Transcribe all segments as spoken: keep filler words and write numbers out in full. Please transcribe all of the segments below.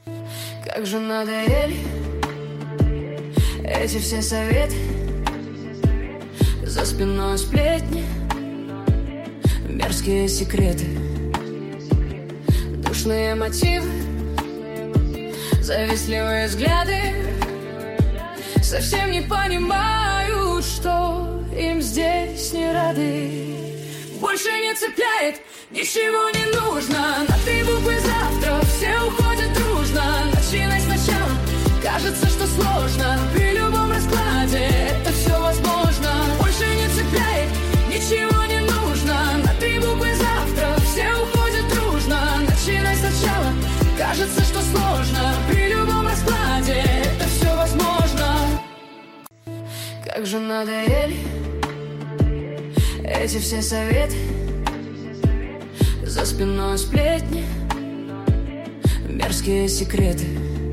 Как же надоели эти все советы, за спиной сплетни, мерзкие секреты, душные мотивы, завистливые взгляды. Совсем не понимают, что им здесь не рады. Больше не цепляет, ничего не нужно. На три буквы завтра все уходят дружно. Начинай сначала, кажется, что сложно. При любом раскладе это все возможно. Больше не цепляет, ничего не нужно. На три буквы завтра все уходят дружно. Начинай сначала, кажется, что сложно. При любом раскладе это все возможно. Как же надоели эти все советы, за спиной сплетни, мерзкие секреты,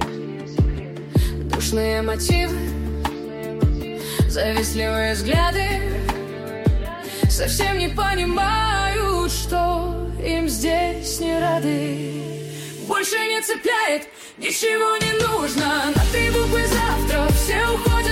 душные мотивы, завистливые взгляды. Совсем не понимают, что им здесь не рады. Больше не цепляет, ничего не нужно. На три буквы завтра все уходят